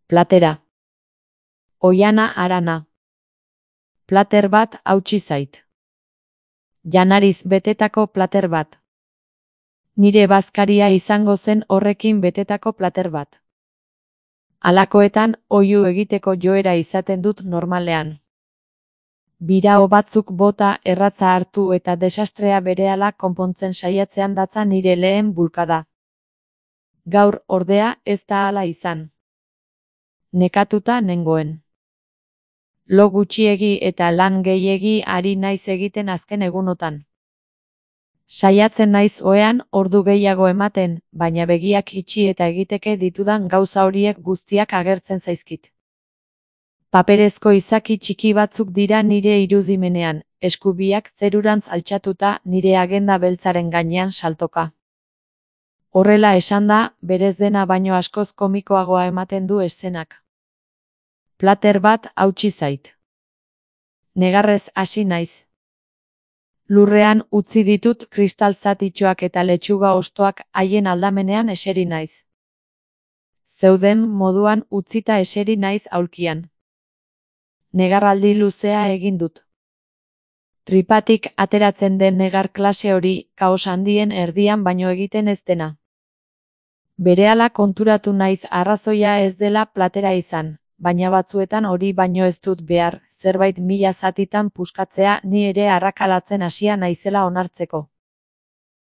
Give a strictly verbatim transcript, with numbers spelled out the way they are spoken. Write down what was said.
Platera. Oiana Arana. Plater bat hautsi zait. Janariz betetako plater bat. Nire bazkaria izango zen horrekin betetako plater bat. Halakoetan oihu egiteko joera izaten dut normalean. Birao batzuk bota, erratza hartu eta desastrea berehala konpontzen saiatzean datza nire lehen bulkada. Gaur, ordea, ez da hala izan. Nekatuta nengoen. Lo gutxiegi eta lan gehiegi ari naiz egiten azken egunotan. Saiatzen naiz ohean ordu gehiago ematen, baina begiak itxi eta egiteke ditudan gauza horiek guztiak agertzen zaizkit. Paperezko izaki txiki batzuk dira nire irudimenean, eskubiak zerurantz altxatuta nire agenda beltzaren gainean saltoka. Horrela esanda, berez dena baino askoz komikoagoa ematen du eszenak. Plater bat hautsi zait. Negarrez hasi naiz. Lurrean utzi ditut kristal zatitxoak eta letxuga hostoak haien aldamenean eseri naiz. Zeuden moduan utzita eseri naiz aulkian. Negarraldi luzea egin dut. Tripatik ateratzen den negar klase hori, kaos handien erdian baino egiten ez dena. Berehala konturatu naiz arrazoia ez dela platera izan, baina batzuetan hori baino ez dut behar, zerbait mila zatitan puskatzea ni ere arrakalatzen hasia naizela onartzeko.